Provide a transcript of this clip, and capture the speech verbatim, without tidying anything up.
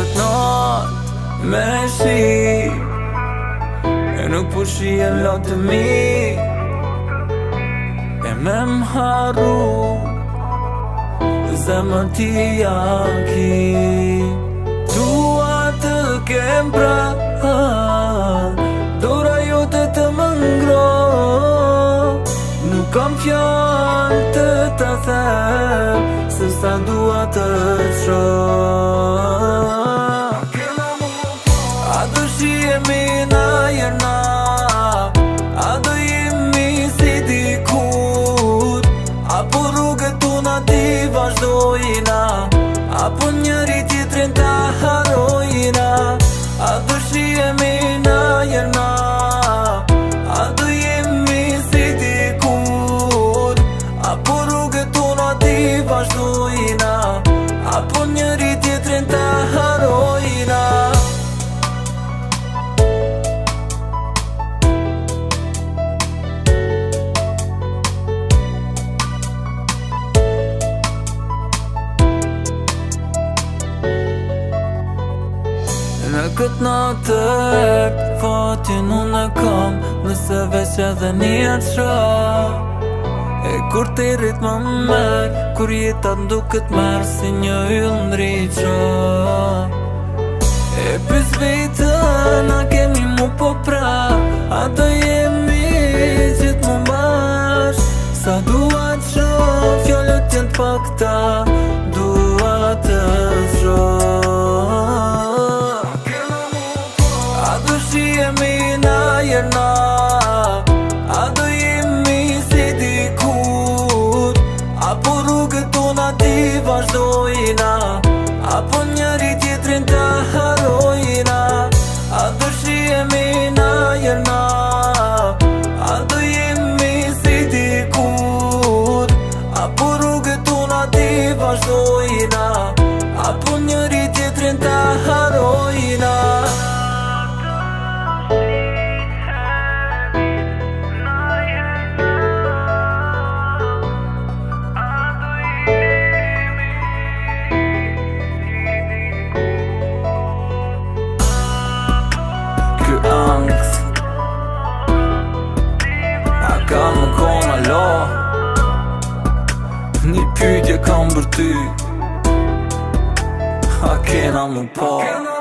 këtë not me shi e nuk po shi e lot të mi e me m'haru zemër ti aki dua të kem pra dora jote të më ngro nuk kam fjallë të të them se sa dua të shoh a do shihemi na jërna a do jemi si dikur apo rrugët tona ti vazhdojna apo njëri tjetrin ta harojna a do shihemi na jërna a do jemi si dikur apo rrugët tona ti vazhdojna apo njëri tjetrin ta harojna Në këtë natë ertë fatin unë e kam nëse veç edhe një qa e kur të rrit më merë kur jetat nduket merë si një yll ndriqa e pys vetën a kemi mu po pra a do jemi gjithë mu bash sa dua të shoh fjallët jen t'pakta dua të shoh shihemi na jërna a do jemi si dikur apo rrugët tona ti vazhdojna apo njëri tjetrin ta harojna a do shihemi na jërna a do jemi si dikur apo rrugët tona ti vazhdojna apo njëri tjetrin ta harojna Një pyetje kam për ty a kena mu pa